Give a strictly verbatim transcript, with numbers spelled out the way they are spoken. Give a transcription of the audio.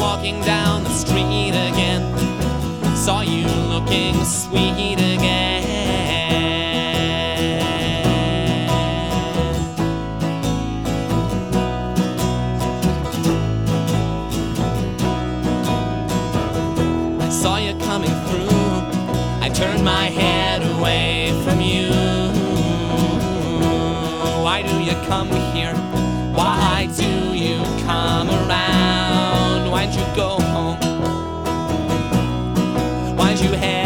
walking down the street again. Saw you looking sweet again. I saw you coming through. I turned my head away from you. Why do you come here? Why do you come around? Why'd you go home? Why'd you head